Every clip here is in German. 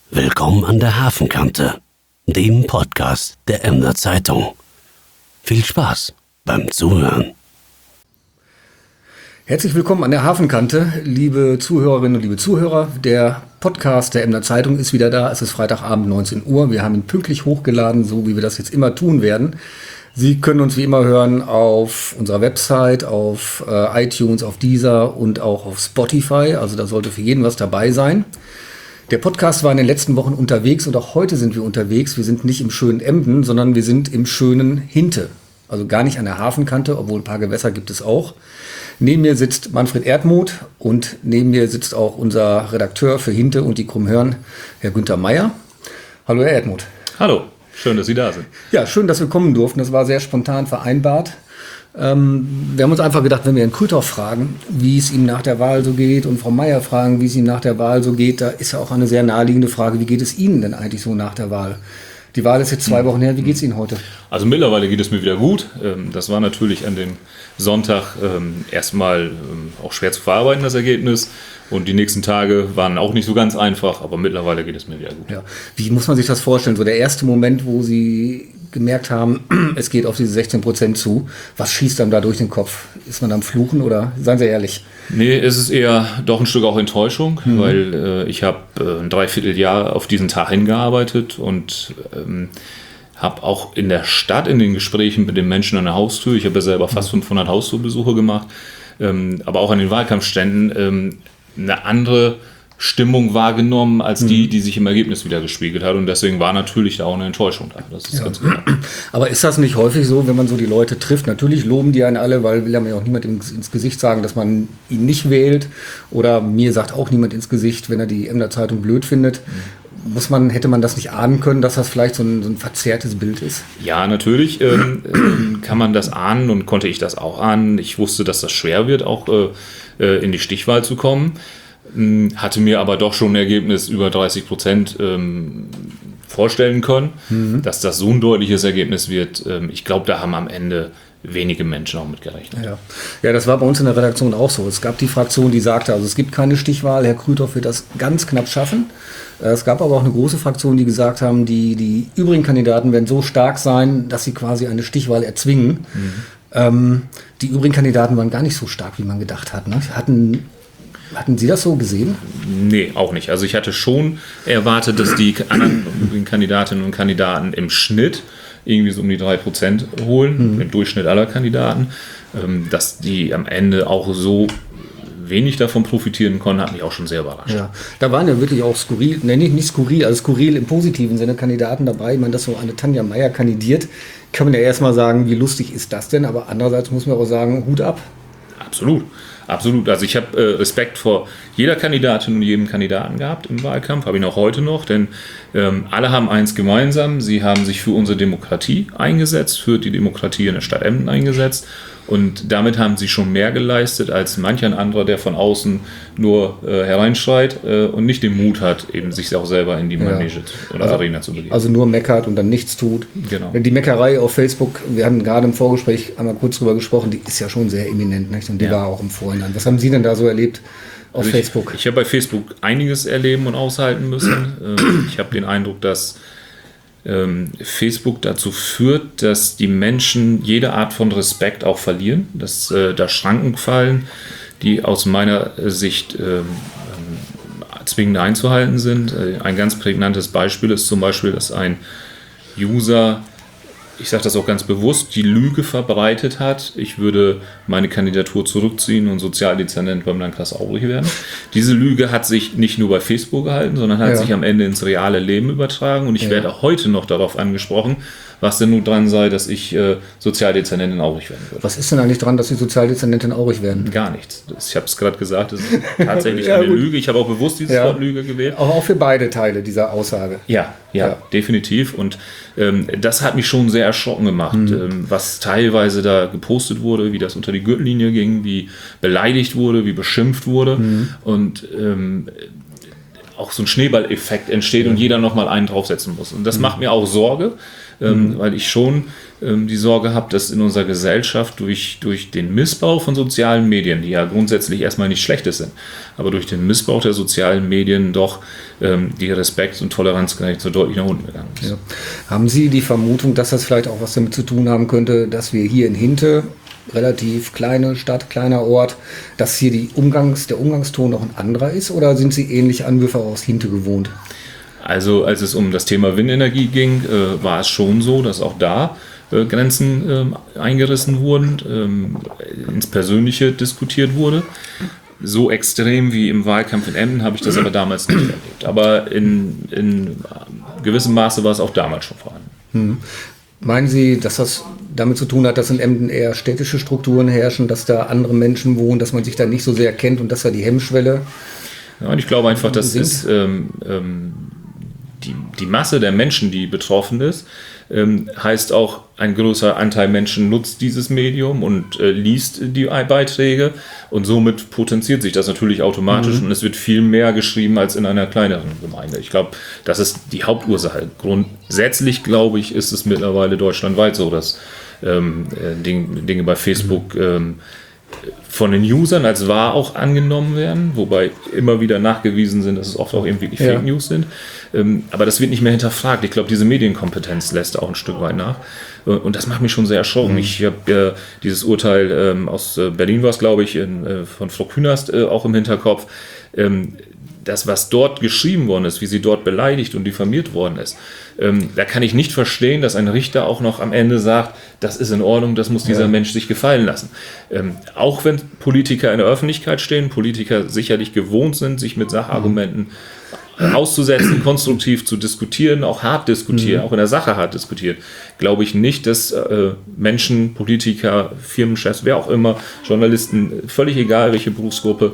Willkommen an der Hafenkante, dem Podcast der Emder Zeitung. Viel Spaß beim Zuhören. Herzlich willkommen an der Hafenkante, liebe Zuhörerinnen und liebe Zuhörer. Der Podcast der Emder Zeitung ist wieder da. Es ist Freitagabend 19 Uhr. Wir haben ihn pünktlich hochgeladen, so wie wir das jetzt immer tun werden. Sie können uns wie immer hören auf unserer Website, auf iTunes, auf Deezer und auch auf Spotify. Also da sollte für jeden was dabei sein. Der Podcast war in den letzten Wochen unterwegs und auch heute sind wir unterwegs. Wir sind nicht im schönen Emden, sondern wir sind im schönen Hinte. Also gar nicht an der Hafenkante, obwohl ein paar Gewässer gibt es auch. Neben mir sitzt Manfred Erdmuth und neben mir sitzt auch unser Redakteur für Hinte und die Krummhörn, Herr Günther Meier. Hallo Herr Erdmuth. Hallo, schön, dass Sie da sind. Ja, schön, dass wir kommen durften. Das war sehr spontan vereinbart. Wir haben uns einfach gedacht, wenn wir Herrn Krüthoff fragen, wie es ihm nach der Wahl so geht und Frau Meier fragen, wie es ihm nach der Wahl so geht, da ist ja auch eine sehr naheliegende Frage, wie geht es Ihnen denn eigentlich so nach der Wahl? Die Wahl ist jetzt 2 Wochen her, wie geht es Ihnen heute? Also mittlerweile geht es mir wieder gut. Das war natürlich an dem Sonntag erstmal auch schwer zu verarbeiten, das Ergebnis. Und die nächsten Tage waren auch nicht so ganz einfach, aber mittlerweile geht es mir wieder gut. Ja. Wie muss man sich das vorstellen? So der erste Moment, wo Sie gemerkt haben, es geht auf diese 16% zu. Was schießt einem da durch den Kopf? Ist man am Fluchen oder seien Sie ehrlich? Nee, es ist eher doch ein Stück auch Enttäuschung, weil ich habe ein Dreivierteljahr auf diesen Tag hingearbeitet und habe auch in der Stadt, in den Gesprächen mit den Menschen an der Haustür, ich habe ja selber fast 500 Haustürbesuche gemacht, aber auch an den Wahlkampfständen eine andere Stimmung wahrgenommen als die sich im Ergebnis wieder gespiegelt hat. Und deswegen war natürlich da auch eine Enttäuschung da. Das ist ganz klar. Aber ist das nicht häufig so, wenn man so die Leute trifft? Natürlich loben die einen alle, weil will ja auch niemand ins Gesicht sagen, dass man ihn nicht wählt. Oder mir sagt auch niemand ins Gesicht, wenn er die Emder Zeitung blöd findet. Hätte man das nicht ahnen können, dass das vielleicht so ein verzerrtes Bild ist? Ja, natürlich kann man das ahnen und konnte ich das auch ahnen. Ich wusste, dass das schwer wird, auch in die Stichwahl zu kommen. Hatte mir aber doch schon ein Ergebnis über 30% vorstellen können, dass das so ein deutliches Ergebnis wird. Ich glaube, da haben am Ende wenige Menschen auch mit gerechnet. Ja, das war bei uns in der Redaktion auch so. Es gab die Fraktion, die sagte, also es gibt keine Stichwahl, Herr Krüthoff wird das ganz knapp schaffen. Es gab aber auch eine große Fraktion, die gesagt haben, die übrigen Kandidaten werden so stark sein, dass sie quasi eine Stichwahl erzwingen. Die übrigen Kandidaten waren gar nicht so stark, wie man gedacht hat. Ne? Hatten Sie das so gesehen? Nee, auch nicht. Also ich hatte schon erwartet, dass die anderen Kandidatinnen und Kandidaten im Schnitt irgendwie so um die 3% holen, im Durchschnitt aller Kandidaten. Dass die am Ende auch so wenig davon profitieren konnten, hat mich auch schon sehr überrascht. Ja, da waren ja wirklich auch skurril, nicht skurril, also skurril im positiven Sinne Kandidaten dabei. Ich meine, dass so eine Tanja Meier kandidiert, kann man ja erstmal sagen, wie lustig ist das denn? Aber andererseits muss man auch sagen, Hut ab. Absolut. Absolut. Also ich habe Respekt vor jeder Kandidatin und jedem Kandidaten gehabt im Wahlkampf, habe ihn auch heute noch, denn alle haben eins gemeinsam, sie haben sich für unsere Demokratie eingesetzt, für die Demokratie in der Stadt Emden eingesetzt und damit haben sie schon mehr geleistet als manch ein anderer, der von außen nur hereinschreit und nicht den Mut hat, eben sich auch selber in die Manege oder Arena zu begeben. Also nur meckert und dann nichts tut. Genau. Die Meckerei auf Facebook, wir hatten gerade im Vorgespräch einmal kurz drüber gesprochen, die ist ja schon sehr eminent, nicht? Und die war auch im Vorhinein. Was haben Sie denn da so erlebt auf Facebook? Ich habe bei Facebook einiges erleben und aushalten müssen. Ich habe den Eindruck, dass Facebook dazu führt, dass die Menschen jede Art von Respekt auch verlieren, dass da Schranken fallen, die aus meiner Sicht zwingend einzuhalten sind. Ein ganz prägnantes Beispiel ist zum Beispiel, dass ein User, ich sage das auch ganz bewusst, die Lüge verbreitet hat, ich würde meine Kandidatur zurückziehen und Sozialdezernent beim Landkreis Aurich werden. Diese Lüge hat sich nicht nur bei Facebook gehalten, sondern hat sich am Ende ins reale Leben übertragen und ich werde auch heute noch darauf angesprochen, was denn nun dran sei, dass ich Sozialdezernentin Aurich werden würde. Was ist denn eigentlich dran, dass Sie Sozialdezernentin Aurich werden? Gar nichts. Ich habe es gerade gesagt, das ist tatsächlich eine Lüge. Ich habe auch bewusst dieses Wort Lüge gewählt. Auch für beide Teile dieser Aussage. Ja, definitiv. Und das hat mich schon sehr erschrocken gemacht, was teilweise da gepostet wurde, wie das unter die Gürtellinie ging, wie beleidigt wurde, wie beschimpft wurde. Und auch so ein Schneeballeffekt entsteht und jeder nochmal einen draufsetzen muss. Und das macht mir auch Sorge, weil ich schon die Sorge habe, dass in unserer Gesellschaft durch den Missbrauch von sozialen Medien, die ja grundsätzlich erstmal nicht Schlechtes sind, aber durch den Missbrauch der sozialen Medien doch die Respekt- und Toleranzgrenze so deutlich nach unten gegangen ist. Ja. Haben Sie die Vermutung, dass das vielleicht auch was damit zu tun haben könnte, dass wir hier in Hinte, relativ kleine Stadt, kleiner Ort, dass hier der Umgangston noch ein anderer ist, oder sind Sie ähnliche Anwürfe aus Hinte gewohnt? Also als es um das Thema Windenergie ging, war es schon so, dass auch da Grenzen eingerissen wurden, ins Persönliche diskutiert wurde. So extrem wie im Wahlkampf in Emden habe ich das aber damals nicht erlebt. Aber in gewissem Maße war es auch damals schon vorhanden. Meinen Sie, dass das damit zu tun hat, dass in Emden eher städtische Strukturen herrschen, dass da andere Menschen wohnen, dass man sich da nicht so sehr kennt und dass da die Hemmschwelle? Ja, und ich glaube einfach, dass es die Masse der Menschen, die betroffen ist, heißt auch, ein größerer Anteil Menschen nutzt dieses Medium und liest die Beiträge und somit potenziert sich das natürlich automatisch und es wird viel mehr geschrieben als in einer kleineren Gemeinde. Ich glaube, das ist die Hauptursache. Grundsätzlich, glaube ich, ist es mittlerweile deutschlandweit so, dass Dinge bei Facebook von den Usern als wahr auch angenommen werden, wobei immer wieder nachgewiesen sind, dass es oft auch eben wirklich Fake News sind. Aber das wird nicht mehr hinterfragt. Ich glaube, diese Medienkompetenz lässt auch ein Stück weit nach. Und das macht mich schon sehr erschrocken. Ich habe dieses Urteil aus Berlin, war es, glaube ich, von Frau Künast auch im Hinterkopf. Das, was dort geschrieben worden ist, wie sie dort beleidigt und diffamiert worden ist, da kann ich nicht verstehen, dass ein Richter auch noch am Ende sagt, das ist in Ordnung, das muss dieser Mensch sich gefallen lassen. Auch wenn Politiker in der Öffentlichkeit stehen, Politiker sicherlich gewohnt sind, sich mit Sachargumenten auszusetzen, konstruktiv zu diskutieren, auch hart diskutieren, auch in der Sache hart diskutieren, glaube ich nicht, dass Menschen, Politiker, Firmenchefs, wer auch immer, Journalisten, völlig egal welche Berufsgruppe,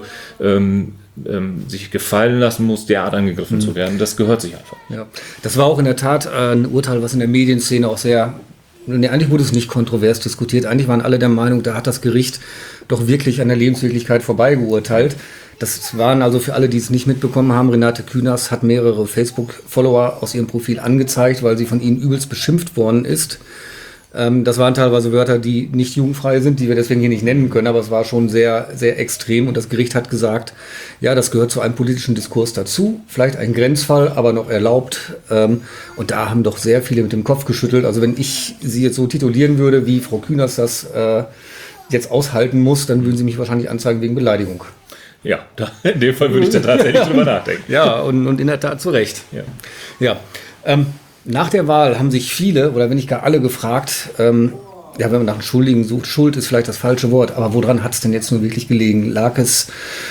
sich gefallen lassen muss, derart angegriffen zu werden. Das gehört sich einfach. Ja, das war auch in der Tat ein Urteil, was in der Medienszene auch sehr, eigentlich wurde es nicht kontrovers diskutiert, eigentlich waren alle der Meinung, da hat das Gericht doch wirklich an der Lebenswirklichkeit vorbeigeurteilt. Das waren also für alle, die es nicht mitbekommen haben, Renate Künast hat mehrere Facebook-Follower aus ihrem Profil angezeigt, weil sie von ihnen übelst beschimpft worden ist. Das waren teilweise Wörter, die nicht jugendfrei sind, die wir deswegen hier nicht nennen können, aber es war schon sehr, sehr extrem und das Gericht hat gesagt, ja, das gehört zu einem politischen Diskurs dazu, vielleicht ein Grenzfall, aber noch erlaubt, und da haben doch sehr viele mit dem Kopf geschüttelt. Also wenn ich sie jetzt so titulieren würde, wie Frau Künast das jetzt aushalten muss, dann würden sie mich wahrscheinlich anzeigen wegen Beleidigung. Ja, in dem Fall würde ich da tatsächlich drüber nachdenken. Ja, und in der Tat zu Recht. Ja. Nach der Wahl haben sich viele, oder wenn nicht gar alle, gefragt, wenn man nach einem Schuldigen sucht, Schuld ist vielleicht das falsche Wort, aber woran hat es denn jetzt nur wirklich gelegen? Lag es,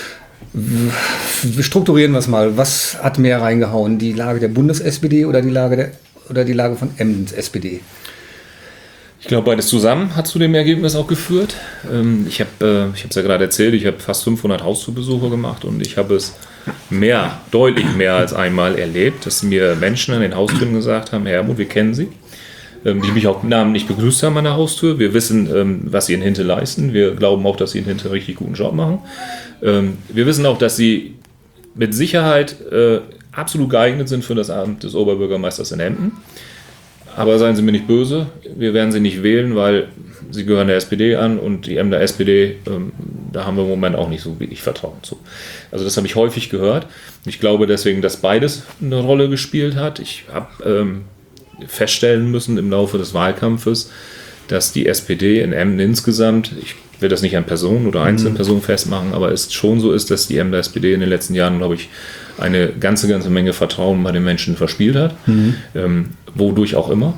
strukturieren wir es mal, was hat mehr reingehauen? Die Lage der Bundes-SPD oder die Lage von Emdens SPD? Ich glaube, beides zusammen hat zu dem Ergebnis auch geführt. Ich habe es ja gerade erzählt, ich habe fast 500 Haustürbesuche gemacht und ich habe es deutlich mehr als einmal erlebt, dass mir Menschen an den Haustüren gesagt haben, Herr Hermuth, wir kennen Sie, die mich auch namentlich begrüßt haben an der Haustür. Wir wissen, was Sie in Hinte leisten. Wir glauben auch, dass Sie in Hinte einen richtig guten Job machen. Wir wissen auch, dass Sie mit Sicherheit absolut geeignet sind für das Amt des Oberbürgermeisters in Emden. Aber seien Sie mir nicht böse, wir werden Sie nicht wählen, weil Sie gehören der SPD an und die Emder SPD, da haben wir im Moment auch nicht so wenig Vertrauen zu. Also das habe ich häufig gehört. Ich glaube deswegen, dass beides eine Rolle gespielt hat. Ich habe feststellen müssen im Laufe des Wahlkampfes, dass die SPD in Emden insgesamt, ich will das nicht an Personen oder einzelnen Personen festmachen, aber es schon so ist, dass die Emder SPD in den letzten Jahren, glaube ich, eine ganze Menge Vertrauen bei den Menschen verspielt hat, wodurch auch immer.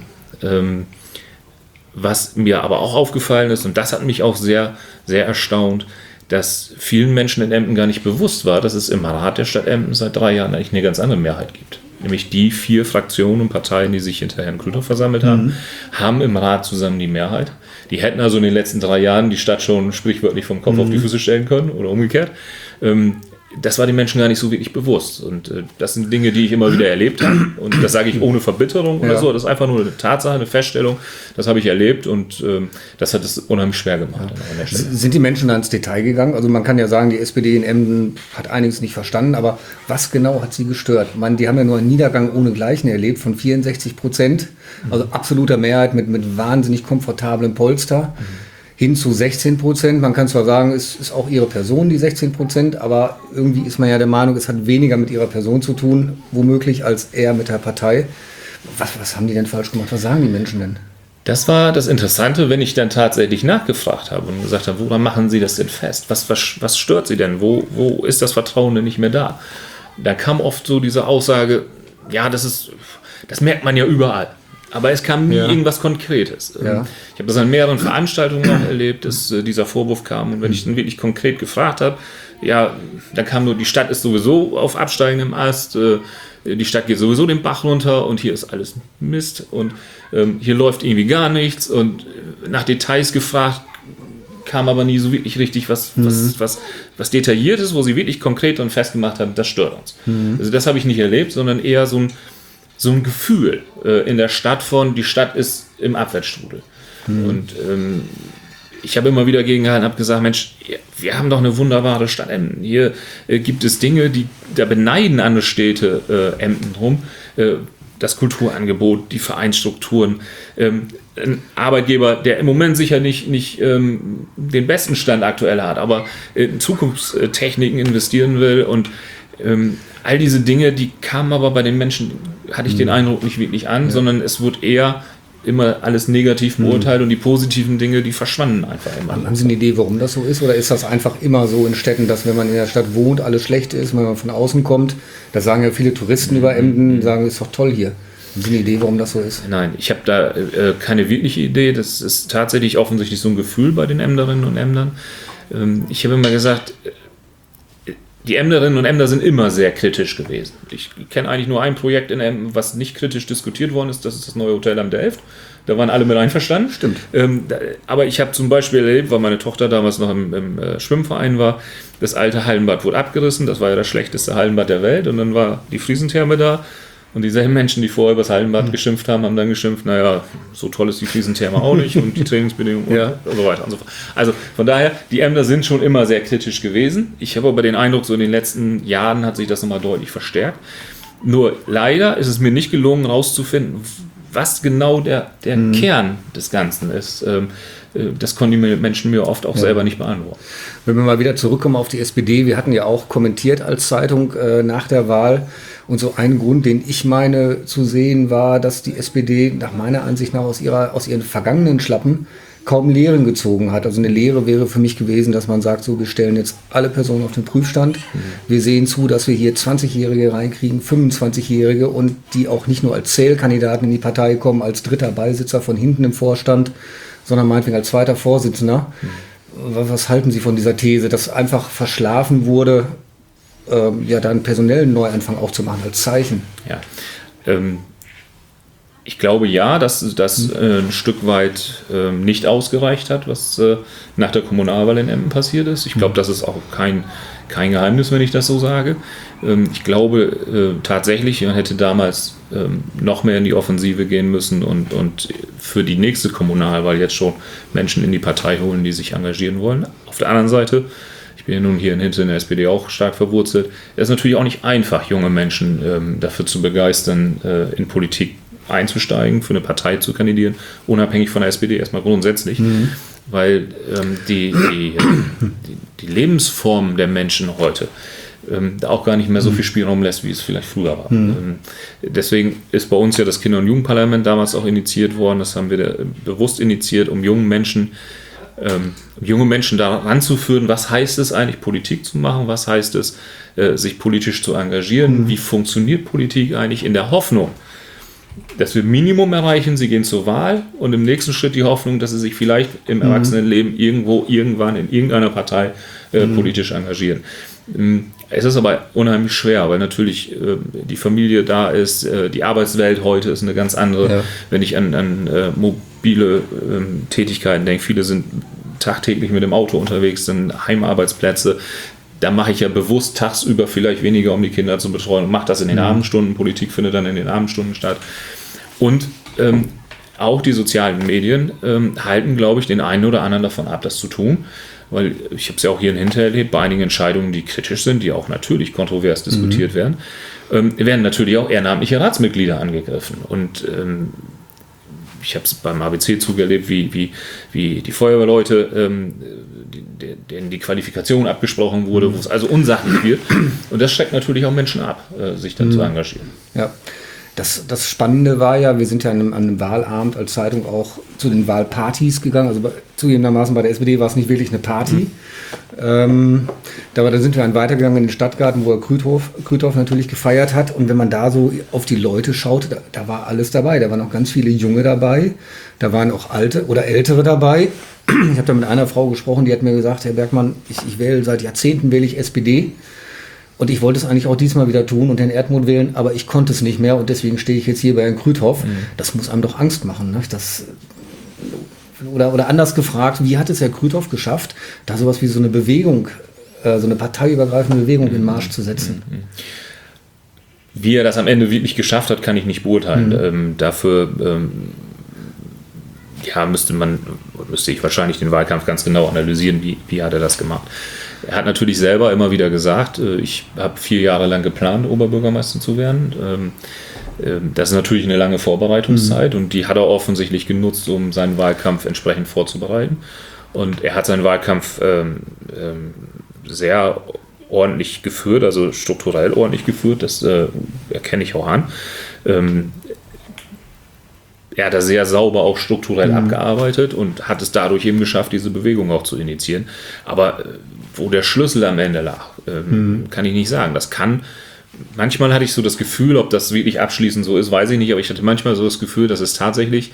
Was mir aber auch aufgefallen ist, und das hat mich auch sehr, sehr erstaunt, dass vielen Menschen in Emden gar nicht bewusst war, dass es im Rat der Stadt Emden seit 3 Jahren eigentlich eine ganz andere Mehrheit gibt. Nämlich die 4 Fraktionen und Parteien, die sich hinter Herrn Klüter versammelt haben, haben im Rat zusammen die Mehrheit. Die hätten also in den letzten 3 Jahren die Stadt schon sprichwörtlich vom Kopf auf die Füße stellen können oder umgekehrt. das war den Menschen gar nicht so wirklich bewusst. Und das sind Dinge, die ich immer wieder erlebt habe. Und das sage ich ohne Verbitterung oder so. Das ist einfach nur eine Tatsache, eine Feststellung. Das habe ich erlebt und das hat es unheimlich schwer gemacht. Ja. Sind die Menschen da ins Detail gegangen? Also man kann ja sagen, die SPD in Emden hat einiges nicht verstanden, aber was genau hat sie gestört? Ich meine, die haben ja nur einen Niedergang ohnegleichen erlebt von 64%, also absoluter Mehrheit mit wahnsinnig komfortablem Polster. Hin zu 16%. Man kann zwar sagen, es ist auch ihre Person, die 16%, aber irgendwie ist man ja der Meinung, es hat weniger mit ihrer Person zu tun, womöglich, als eher mit der Partei. Was haben die denn falsch gemacht? Was sagen die Menschen denn? Das war das Interessante, wenn ich dann tatsächlich nachgefragt habe und gesagt habe, woran machen Sie das denn fest? Was stört Sie denn? Wo ist das Vertrauen denn nicht mehr da? Da kam oft so diese Aussage, ja, das merkt man ja überall. Aber es kam nie irgendwas Konkretes. Ja. Ich habe das an mehreren Veranstaltungen auch erlebt, dass dieser Vorwurf kam. Und wenn ich dann wirklich konkret gefragt habe, ja, dann kam nur, die Stadt ist sowieso auf absteigendem Ast, die Stadt geht sowieso den Bach runter und hier ist alles Mist und hier läuft irgendwie gar nichts. Und nach Details gefragt, kam aber nie so wirklich richtig was Detailliertes, wo sie wirklich konkret und festgemacht haben, das stört uns. Also das habe ich nicht erlebt, sondern eher so ein Gefühl in der Stadt von, die Stadt ist im Abwärtsstrudel. Und ich habe immer wieder gegengehalten, habe gesagt, Mensch, wir haben doch eine wunderbare Stadt Emden. Hier gibt es Dinge, die da beneiden andere Städte Emden rum. Das Kulturangebot, die Vereinsstrukturen, ein Arbeitgeber, der im Moment sicher nicht den besten Stand aktuell hat, aber in Zukunftstechniken investieren will und all diese Dinge, die kamen aber bei den Menschen, hatte ich den Eindruck, nicht wirklich an, sondern es wurde eher immer alles negativ beurteilt und die positiven Dinge, die verschwanden einfach immer. Haben Sie eine Idee, warum das so ist? Oder ist das einfach immer so in Städten, dass wenn man in der Stadt wohnt, alles schlecht ist, wenn man von außen kommt? Das sagen ja viele Touristen über Emden, sagen, ist doch toll hier. Haben Sie eine Idee, warum das so ist? Nein, ich habe da keine wirkliche Idee. Das ist tatsächlich offensichtlich so ein Gefühl bei den Emderinnen und Emdern. Ich habe immer gesagt, die Emderinnen und Emder sind immer sehr kritisch gewesen. Ich kenne eigentlich nur ein Projekt in Emden, was nicht kritisch diskutiert worden ist. Das ist das neue Hotel am Delft. Da waren alle mit einverstanden. Stimmt. Aber ich habe zum Beispiel erlebt, weil meine Tochter damals noch im Schwimmverein war, das alte Hallenbad wurde abgerissen. Das war ja das schlechteste Hallenbad der Welt. Und dann war die Friesentherme da. Und dieselben Menschen, die vorher über das Hallenbad geschimpft haben, haben dann geschimpft, naja, so toll ist die Friesentherme auch nicht und die Trainingsbedingungen und so weiter und so fort. Also von daher, die Emder sind schon immer sehr kritisch gewesen. Ich habe aber den Eindruck, so in den letzten Jahren hat sich das nochmal deutlich verstärkt. Nur leider ist es mir nicht gelungen, herauszufinden, was genau der Kern des Ganzen ist. Das konnten die Menschen mir oft auch selber nicht beantworten. Wenn wir mal wieder zurückkommen auf die SPD, wir hatten ja auch kommentiert als Zeitung nach der Wahl. Und so ein Grund, den ich meine zu sehen, war, dass die SPD nach meiner Ansicht nach aus ihren vergangenen Schlappen kaum Lehren gezogen hat. Also eine Lehre wäre für mich gewesen, dass man sagt, so, wir stellen jetzt alle Personen auf den Prüfstand. Wir sehen zu, dass wir hier 20-Jährige reinkriegen, 25-Jährige und die auch nicht nur als Zählkandidaten in die Partei kommen, als dritter Beisitzer von hinten im Vorstand, sondern meinetwegen als zweiter Vorsitzender. Was halten Sie von dieser These, dass einfach verschlafen wurde, da einen personellen Neuanfang auch zu machen als Zeichen? Ja, ich glaube ja, dass das ein Stück weit nicht ausgereicht hat, was nach der Kommunalwahl in Emden passiert ist. Ich glaube, das ist auch kein Geheimnis, wenn ich das so sage. Ich glaube tatsächlich, man hätte damals noch mehr in die Offensive gehen müssen und für die nächste Kommunalwahl jetzt schon Menschen in die Partei holen, die sich engagieren wollen. Auf der anderen Seite, ich bin ja nun hier in der SPD auch stark verwurzelt, es ist natürlich auch nicht einfach, junge Menschen dafür zu begeistern, in Politik einzusteigen, für eine Partei zu kandidieren, unabhängig von der SPD erstmal grundsätzlich, weil die Lebensform der Menschen heute da auch gar nicht mehr so viel Spielraum lässt, wie es vielleicht früher war. Deswegen ist bei uns ja das Kinder- und Jugendparlament damals auch initiiert worden, das haben wir bewusst initiiert, um junge Menschen daran zu führen, was heißt es eigentlich, Politik zu machen, was heißt es, sich politisch zu engagieren, wie funktioniert Politik eigentlich, in der Hoffnung, dass wir Minimum erreichen, sie gehen zur Wahl und im nächsten Schritt die Hoffnung, dass sie sich vielleicht im Erwachsenenleben irgendwann in irgendeiner Partei politisch engagieren. Es ist aber unheimlich schwer, weil natürlich die Familie da ist, die Arbeitswelt heute ist eine ganz andere. Ja. Wenn ich an mobile Tätigkeiten denke, viele sind tagtäglich mit dem Auto unterwegs, sind Heimarbeitsplätze. da mache ich ja bewusst tagsüber vielleicht weniger, um die Kinder zu betreuen und mache das in den Abendstunden. Politik findet dann in den Abendstunden statt. Und auch die sozialen Medien halten, glaube ich, den einen oder anderen davon ab, das zu tun. Weil ich habe es ja auch hier hinterher erlebt, bei einigen Entscheidungen, die kritisch sind, die auch natürlich kontrovers diskutiert werden, werden natürlich auch ehrenamtliche Ratsmitglieder angegriffen. Und ich habe es beim ABC-Zug erlebt, wie die Feuerwehrleute, denen die Qualifikation abgesprochen wurde, wo es also unsachlich wird. Und das schreckt natürlich auch Menschen ab, sich dann zu engagieren. Ja. Das Spannende war ja, wir sind ja an einem Wahlabend als Zeitung auch zu den Wahlpartys gegangen. Also zugegebenermaßen bei der SPD war es nicht wirklich eine Party. Dann sind wir dann weitergegangen in den Stadtgarten, wo er Krüthoff natürlich gefeiert hat. Und wenn man da so auf die Leute schaut, da war alles dabei. Da waren auch ganz viele Junge dabei. Da waren auch Alte oder Ältere dabei. Ich habe da mit einer Frau gesprochen, die hat mir gesagt, Herr Bergmann, ich wähle seit Jahrzehnten SPD. Und ich wollte es eigentlich auch diesmal wieder tun und Herrn Erdmund wählen, aber ich konnte es nicht mehr und deswegen stehe ich jetzt hier bei Herrn Krüthoff. Das muss einem doch Angst machen. Ne? Oder anders gefragt, wie hat es Herr Krüthoff geschafft, da sowas wie so eine Bewegung, so eine parteiübergreifende Bewegung in Marsch zu setzen? Wie er das am Ende wirklich geschafft hat, kann ich nicht beurteilen. Dafür müsste ich wahrscheinlich den Wahlkampf ganz genau analysieren, wie hat er das gemacht. Er hat natürlich selber immer wieder gesagt, ich habe 4 Jahre lang geplant, Oberbürgermeister zu werden. Das ist natürlich eine lange Vorbereitungszeit und die hat er offensichtlich genutzt, um seinen Wahlkampf entsprechend vorzubereiten. Und er hat seinen Wahlkampf sehr ordentlich geführt, also strukturell ordentlich geführt, das erkenne ich auch an. Er hat da sehr sauber auch strukturell abgearbeitet und hat es dadurch eben geschafft, diese Bewegung auch zu initiieren. Aber wo der Schlüssel am Ende lag, kann ich nicht sagen. Manchmal hatte ich so das Gefühl, ob das wirklich abschließend so ist, weiß ich nicht, aber ich hatte manchmal so das Gefühl, dass es tatsächlich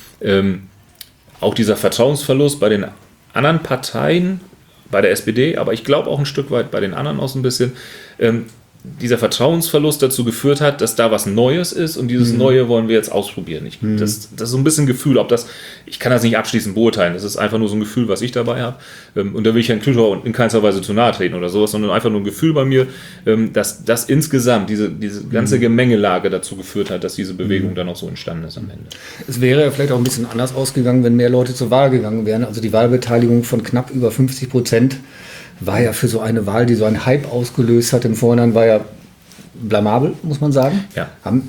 auch dieser Vertrauensverlust bei den anderen Parteien, bei der SPD, aber ich glaube auch ein Stück weit bei den anderen auch so ein bisschen, dieser Vertrauensverlust dazu geführt hat, dass da was Neues ist und dieses Neue wollen wir jetzt ausprobieren. Das ist so ein bisschen Gefühl, ich kann das nicht abschließend beurteilen, das ist einfach nur so ein Gefühl, was ich dabei habe. Und da will ich Herrn Krüthoff in keinster Weise zu nahe treten oder sowas, sondern einfach nur ein Gefühl bei mir, dass das insgesamt, diese ganze Gemengelage dazu geführt hat, dass diese Bewegung dann auch so entstanden ist am Ende. Es wäre ja vielleicht auch ein bisschen anders ausgegangen, wenn mehr Leute zur Wahl gegangen wären. Also die Wahlbeteiligung von knapp über 50% war ja für so eine Wahl, die so einen Hype ausgelöst hat im Vorhinein, war ja blamabel, muss man sagen. Ja.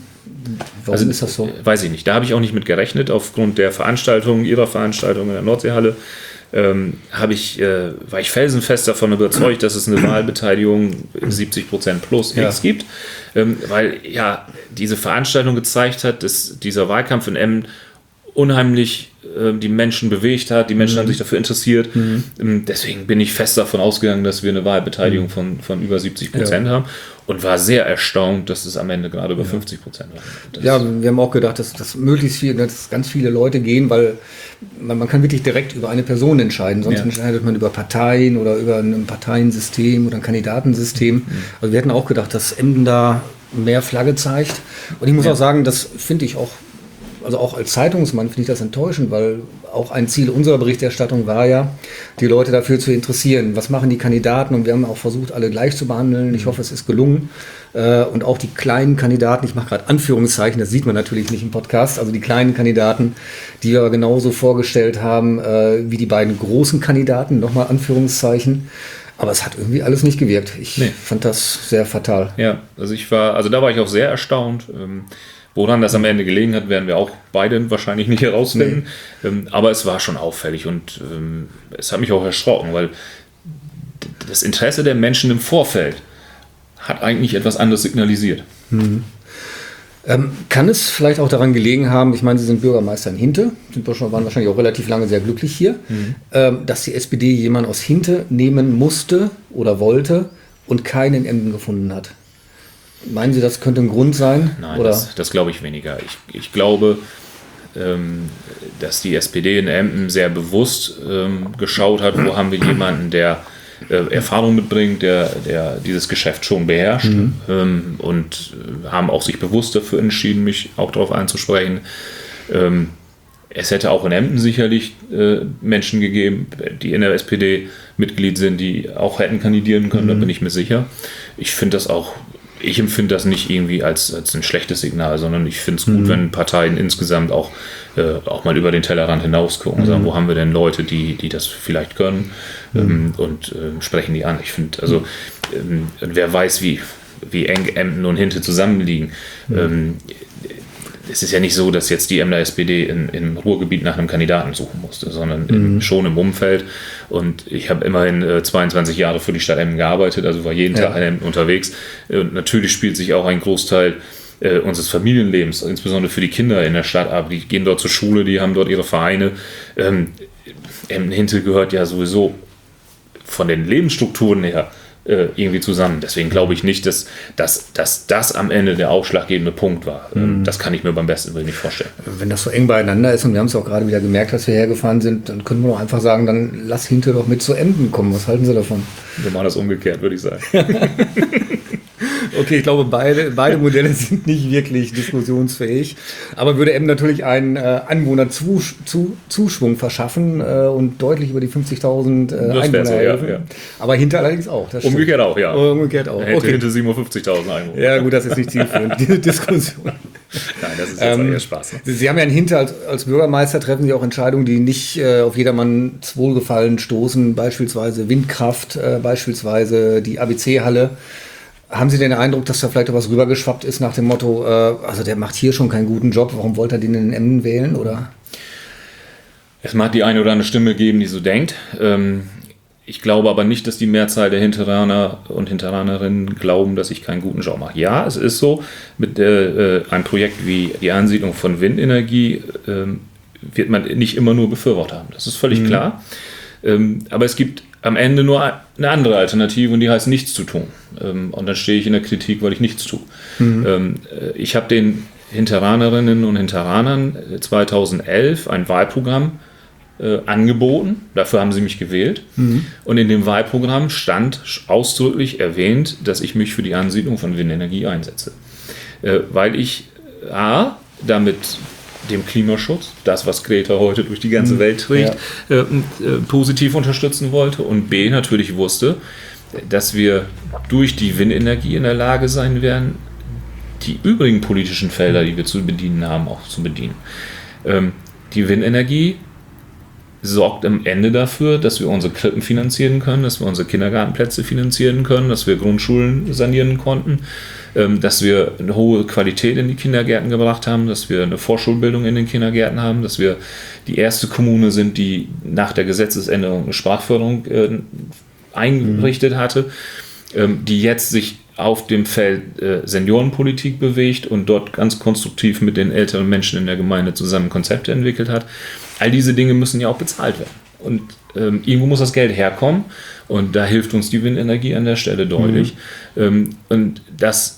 Warum ist das so? Weiß ich nicht. Da habe ich auch nicht mit gerechnet. Aufgrund der Veranstaltung, Ihrer Veranstaltung in der Nordseehalle, war ich felsenfest davon überzeugt, dass es eine Wahlbeteiligung 70% plus X gibt. Weil ja diese Veranstaltung gezeigt hat, dass dieser Wahlkampf in Emmen unheimlich die Menschen bewegt hat, die Menschen haben sich dafür interessiert. Deswegen bin ich fest davon ausgegangen, dass wir eine Wahlbeteiligung von über 70% haben und war sehr erstaunt, dass es am Ende gerade über 50% war. Wir haben auch gedacht, dass ganz viele Leute gehen, weil man kann wirklich direkt über eine Person entscheiden, sonst entscheidet man über Parteien oder über ein Parteiensystem oder ein Kandidatensystem. Also wir hätten auch gedacht, dass Emden da mehr Flagge zeigt und ich muss auch sagen, das finde ich auch, also auch als Zeitungsmann finde ich das enttäuschend, weil auch ein Ziel unserer Berichterstattung war ja, die Leute dafür zu interessieren. Was machen die Kandidaten? Und wir haben auch versucht, alle gleich zu behandeln. Ich hoffe, es ist gelungen. Und auch die kleinen Kandidaten, ich mache gerade Anführungszeichen, das sieht man natürlich nicht im Podcast, also die kleinen Kandidaten, die wir genauso vorgestellt haben wie die beiden großen Kandidaten, nochmal Anführungszeichen. Aber es hat irgendwie alles nicht gewirkt. Ich fand das sehr fatal. Ja, da war ich auch sehr erstaunt. Woran das am Ende gelegen hat, werden wir auch beide wahrscheinlich nicht herausfinden. Aber es war schon auffällig und es hat mich auch erschrocken, weil das Interesse der Menschen im Vorfeld hat eigentlich etwas anderes signalisiert. Kann es vielleicht auch daran gelegen haben, ich meine, Sie sind Bürgermeister in Hinte, waren wahrscheinlich auch relativ lange sehr glücklich hier, dass die SPD jemanden aus Hinte nehmen musste oder wollte und keinen in Emden gefunden hat? Meinen Sie, das könnte ein Grund sein? Nein, das glaube ich weniger. Ich glaube, dass die SPD in Emden sehr bewusst geschaut hat, wo haben wir jemanden, der Erfahrung mitbringt, der dieses Geschäft schon beherrscht und haben auch sich bewusst dafür entschieden, mich auch darauf anzusprechen. Es hätte auch in Emden sicherlich Menschen gegeben, die in der SPD Mitglied sind, die auch hätten kandidieren können, da bin ich mir sicher. Ich empfinde das nicht irgendwie als ein schlechtes Signal, sondern ich finde es gut, wenn Parteien insgesamt auch mal über den Tellerrand hinaus gucken und sagen, wo haben wir denn Leute, die das vielleicht können, und sprechen die an. Ich finde, also wer weiß, wie eng Emden und Hinte zusammenliegen. Es ist ja nicht so, dass jetzt die Emder SPD im Ruhrgebiet nach einem Kandidaten suchen musste, sondern schon im Umfeld. Und ich habe immerhin 22 Jahre für die Stadt Emden gearbeitet, also war jeden Tag in Emden unterwegs. Und natürlich spielt sich auch ein Großteil unseres Familienlebens, insbesondere für die Kinder in der Stadt ab. Die gehen dort zur Schule, die haben dort ihre Vereine. Emden-Hinte gehört ja sowieso von den Lebensstrukturen her irgendwie zusammen. Deswegen glaube ich nicht, dass das am Ende der ausschlaggebende Punkt war. Das kann ich mir beim besten Willen nicht vorstellen. Wenn das so eng beieinander ist, und wir haben es auch gerade wieder gemerkt, dass wir hergefahren sind, dann können wir doch einfach sagen, dann lass Hinte doch mit zu Emden kommen. Was halten Sie davon? Wir machen das umgekehrt, würde ich sagen. Okay, ich glaube, beide Modelle sind nicht wirklich diskussionsfähig. Aber würde Emden natürlich einen Anwohnerzuschwung verschaffen und deutlich über die 50.000 Einwohner helfen. Ja. Aber Hinte allerdings auch. Das umgekehrt auch, ja. Umgekehrt auch. Hätte Hinte 57.000 Einwohner. Ja gut, das ist nicht zielführend, diese Diskussion. Nein, das ist jetzt eher Spaß. Ne? Sie haben ja in Hinte als Bürgermeister, treffen Sie auch Entscheidungen, die nicht auf jedermanns Wohlgefallen stoßen, beispielsweise Windkraft, beispielsweise die ABC-Halle. Haben Sie den Eindruck, dass da vielleicht auch was rübergeschwappt ist nach dem Motto, also der macht hier schon keinen guten Job, warum wollte er den in Emden wählen? Oder? Es mag die eine oder andere Stimme geben, die so denkt. Ich glaube aber nicht, dass die Mehrzahl der Hinteraner und Hinteranerinnen glauben, dass ich keinen guten Job mache. Ja, es ist so, mit einem Projekt wie die Ansiedlung von Windenergie wird man nicht immer nur Befürworter haben. Das ist völlig klar. Aber es gibt am Ende nur eine andere Alternative und die heißt nichts zu tun. Und dann stehe ich in der Kritik, weil ich nichts tue. Ich habe den Hinteranerinnen und Hinteranern 2011 ein Wahlprogramm angeboten. Dafür haben sie mich gewählt. Und in dem Wahlprogramm stand ausdrücklich erwähnt, dass ich mich für die Ansiedlung von Windenergie einsetze. Weil ich damit dem Klimaschutz, das, was Greta heute durch die ganze Welt trägt, positiv unterstützen wollte und B, natürlich wusste, dass wir durch die Windenergie in der Lage sein werden, die übrigen politischen Felder, die wir zu bedienen haben, auch zu bedienen. Die Windenergie sorgt am Ende dafür, dass wir unsere Krippen finanzieren können, dass wir unsere Kindergartenplätze finanzieren können, dass wir Grundschulen sanieren konnten, dass wir eine hohe Qualität in die Kindergärten gebracht haben, dass wir eine Vorschulbildung in den Kindergärten haben, dass wir die erste Kommune sind, die nach der Gesetzesänderung eine Sprachförderung eingerichtet hatte, die jetzt sich auf dem Feld Seniorenpolitik bewegt und dort ganz konstruktiv mit den älteren Menschen in der Gemeinde zusammen Konzepte entwickelt hat. All diese Dinge müssen ja auch bezahlt werden. Und irgendwo muss das Geld herkommen und da hilft uns die Windenergie an der Stelle deutlich. Und das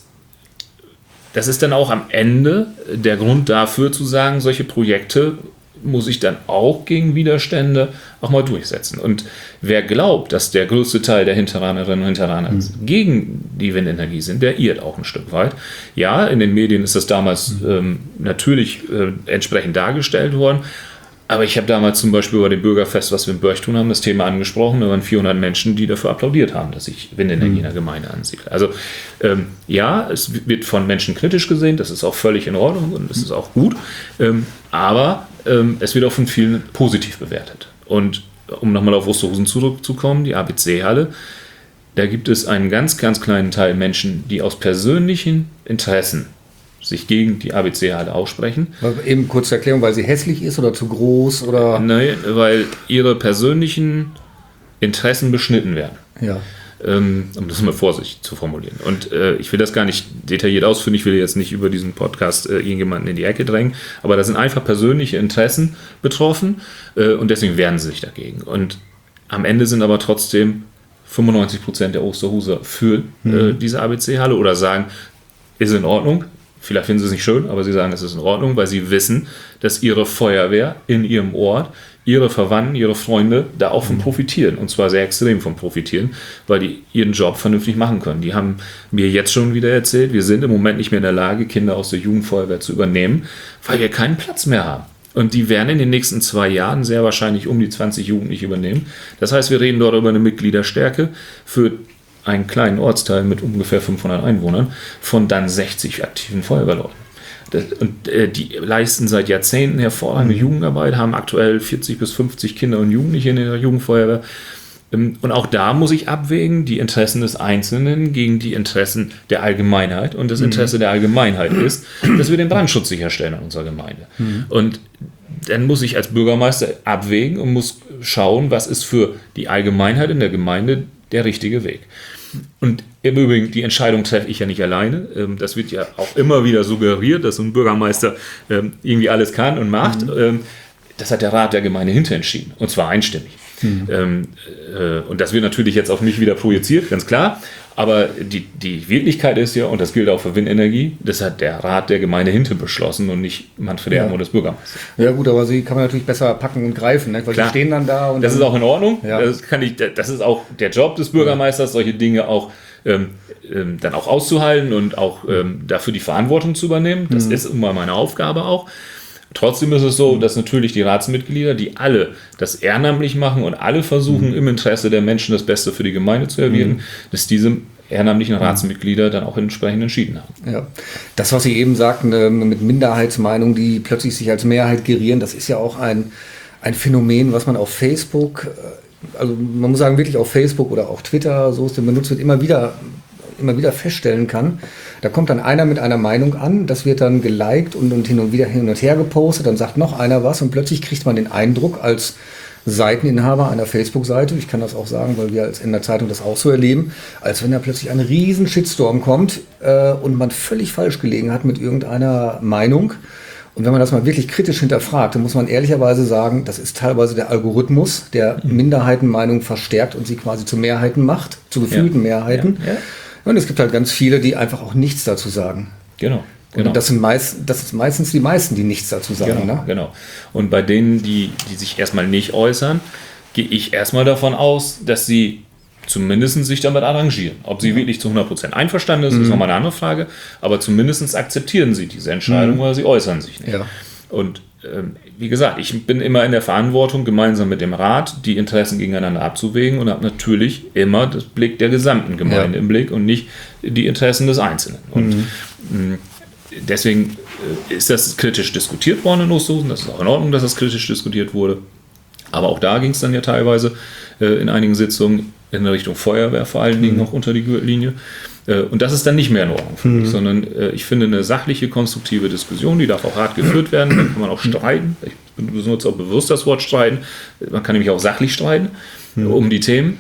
ist dann auch am Ende der Grund dafür zu sagen, solche Projekte muss ich dann auch gegen Widerstände auch mal durchsetzen. Und wer glaubt, dass der größte Teil der Hinteranerinnen und Hinteraner gegen die Windenergie sind, der irrt auch ein Stück weit. Ja, in den Medien ist das damals natürlich entsprechend dargestellt worden. Aber ich habe damals zum Beispiel bei dem Bürgerfest, was wir in Börchtun haben, das Thema angesprochen. Da waren 400 Menschen, die dafür applaudiert haben, dass ich Windenergie in der Gemeinde ansiedle. Also ja, es wird von Menschen kritisch gesehen, das ist auch völlig in Ordnung und das ist auch gut. Aber es wird auch von vielen positiv bewertet. Und um nochmal auf Wusterhusen zurückzukommen, die ABC-Halle, da gibt es einen ganz, ganz kleinen Teil Menschen, die aus persönlichen Interessen sich gegen die ABC-Halle aussprechen. Eben kurze Erklärung, weil sie hässlich ist oder zu groß oder? Nein, weil ihre persönlichen Interessen beschnitten werden. Ja. Um das mal vorsichtig zu formulieren. Und ich will das gar nicht detailliert ausführen, ich will jetzt nicht über diesen Podcast irgendjemanden in die Ecke drängen, aber da sind einfach persönliche Interessen betroffen und deswegen wehren sie sich dagegen. Und am Ende sind aber trotzdem 95% der Osterhuser für diese ABC-Halle oder sagen, ist in Ordnung. Vielleicht finden sie es nicht schön, aber sie sagen, es ist in Ordnung, weil sie wissen, dass ihre Feuerwehr in ihrem Ort, ihre Verwandten, ihre Freunde da auch von profitieren. Und zwar sehr extrem von profitieren, weil die ihren Job vernünftig machen können. Die haben mir jetzt schon wieder erzählt, wir sind im Moment nicht mehr in der Lage, Kinder aus der Jugendfeuerwehr zu übernehmen, weil wir keinen Platz mehr haben. Und die werden in den nächsten 2 Jahren sehr wahrscheinlich um die 20 Jugendliche übernehmen. Das heißt, wir reden dort über eine Mitgliederstärke für einen kleinen Ortsteil mit ungefähr 500 Einwohnern von dann 60 aktiven Feuerwehrleuten. Die leisten seit Jahrzehnten hervorragende Jugendarbeit, haben aktuell 40 bis 50 Kinder und Jugendliche in der Jugendfeuerwehr. Und auch da muss ich abwägen, die Interessen des Einzelnen gegen die Interessen der Allgemeinheit. Und das Interesse der Allgemeinheit ist, dass wir den Brandschutz sicherstellen in unserer Gemeinde. Und dann muss ich als Bürgermeister abwägen und muss schauen, was ist für die Allgemeinheit in der Gemeinde der richtige Weg. Und im Übrigen, die Entscheidung treffe ich ja nicht alleine. Das wird ja auch immer wieder suggeriert, dass so ein Bürgermeister irgendwie alles kann und macht. Das hat der Rat der Gemeinde hinterentschieden. Und zwar einstimmig. Und das wird natürlich jetzt auf mich wieder projiziert, ganz klar. Aber die Wirklichkeit ist ja, und das gilt auch für Windenergie, das hat der Rat der Gemeinde hinten beschlossen und nicht Manfred Erben des Bürgermeisters. Ja gut, aber sie kann man natürlich besser packen und greifen, ne? Weil Klar. sie stehen dann da. Und das ist auch in Ordnung. Ja. Das ist auch der Job des Bürgermeisters, solche Dinge auch dann auch auszuhalten und auch dafür die Verantwortung zu übernehmen. Das ist immer meine Aufgabe auch. Trotzdem ist es so, dass natürlich die Ratsmitglieder, die alle das ehrenamtlich machen und alle versuchen, im Interesse der Menschen das Beste für die Gemeinde zu erwirken, dass diese ehrenamtlichen Ratsmitglieder dann auch entsprechend entschieden haben. Ja. Das, was Sie eben sagten, mit Minderheitsmeinungen, die plötzlich sich als Mehrheit gerieren, das ist ja auch ein Phänomen, was man auf Facebook, also man muss sagen, wirklich auf Facebook oder auch Twitter, so es denn benutzt wird, immer wieder feststellen kann. Da kommt dann einer mit einer Meinung an, das wird dann geliked und hin und her gepostet, dann sagt noch einer was und plötzlich kriegt man den Eindruck als Seiteninhaber einer Facebook-Seite, ich kann das auch sagen, weil wir als in der Zeitung das auch so erleben, als wenn da plötzlich ein riesen Shitstorm kommt und man völlig falsch gelegen hat mit irgendeiner Meinung. Und wenn man das mal wirklich kritisch hinterfragt, dann muss man ehrlicherweise sagen, das ist teilweise der Algorithmus, der Minderheitenmeinung verstärkt und sie quasi zu Mehrheiten macht, zu gefühlten Mehrheiten. Ja. Und es gibt halt ganz viele, die einfach auch nichts dazu sagen. Genau. Und das sind meistens die meisten, die nichts dazu sagen. Genau. Und bei denen, die sich erstmal nicht äußern, gehe ich erstmal davon aus, dass sie zumindest sich damit arrangieren. Ob sie wirklich zu 100% einverstanden ist nochmal eine andere Frage, aber zumindest akzeptieren sie diese Entscheidung, weil sie äußern sich nicht. Ja. Und wie gesagt, ich bin immer in der Verantwortung, gemeinsam mit dem Rat die Interessen gegeneinander abzuwägen und habe natürlich immer das Blick der gesamten Gemeinde im Blick und nicht die Interessen des Einzelnen. Und deswegen ist das kritisch diskutiert worden in Osterhusen. Das ist auch in Ordnung, dass das kritisch diskutiert wurde. Aber auch da ging es dann ja teilweise in einigen Sitzungen in Richtung Feuerwehr vor allen Dingen noch unter die Gürtellinie. Und das ist dann nicht mehr in Ordnung für mich, sondern ich finde eine sachliche, konstruktive Diskussion, die darf auch hart geführt werden, da kann man auch streiten. Ich benutze auch bewusst das Wort streiten. Man kann nämlich auch sachlich streiten um die Themen.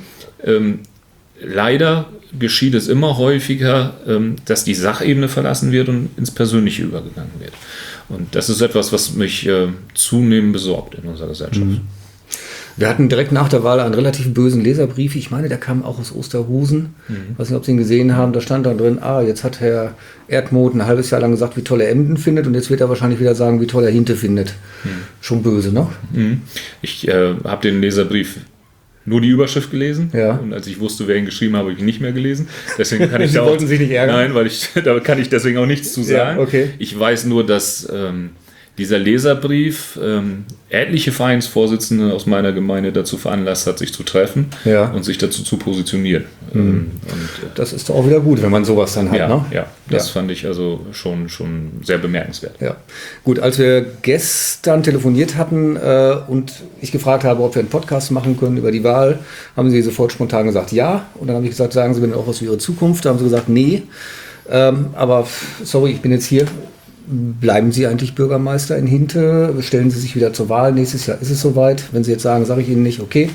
Leider geschieht es immer häufiger, dass die Sachebene verlassen wird und ins Persönliche übergegangen wird. Und das ist etwas, was mich zunehmend besorgt in unserer Gesellschaft. Wir hatten direkt nach der Wahl einen relativ bösen Leserbrief. Ich meine, der kam auch aus Osterhusen. Ich weiß nicht, ob Sie ihn gesehen haben. Da stand dann drin, jetzt hat Herr Erdmoth ein halbes Jahr lang gesagt, wie toll er Emden findet. Und jetzt wird er wahrscheinlich wieder sagen, wie toll er Hinte findet. Schon böse, ne? Ich habe den Leserbrief nur die Überschrift gelesen. Ja. Und als ich wusste, wer ihn geschrieben habe, habe ich ihn nicht mehr gelesen. Deswegen kann ich Sie wollten sich nicht ärgern? Nein, da kann ich deswegen auch nichts zu sagen. Ja, okay. Ich weiß nur, dass dieser Leserbrief etliche Vereinsvorsitzende aus meiner Gemeinde dazu veranlasst hat, sich zu treffen und sich dazu zu positionieren. Das ist doch auch wieder gut, wenn man sowas dann hat. Das fand ich also schon sehr bemerkenswert. Ja. Gut, als wir gestern telefoniert hatten und ich gefragt habe, ob wir einen Podcast machen können über die Wahl, haben Sie sofort spontan gesagt, ja. Und dann habe ich gesagt, sagen Sie mir auch was für Ihre Zukunft. Da haben Sie gesagt, nee. Aber sorry, ich bin jetzt hier. Bleiben Sie eigentlich Bürgermeister in Hinte? Stellen Sie sich wieder zur Wahl? Nächstes Jahr ist es soweit. Wenn Sie jetzt sagen, sage ich Ihnen nicht, okay.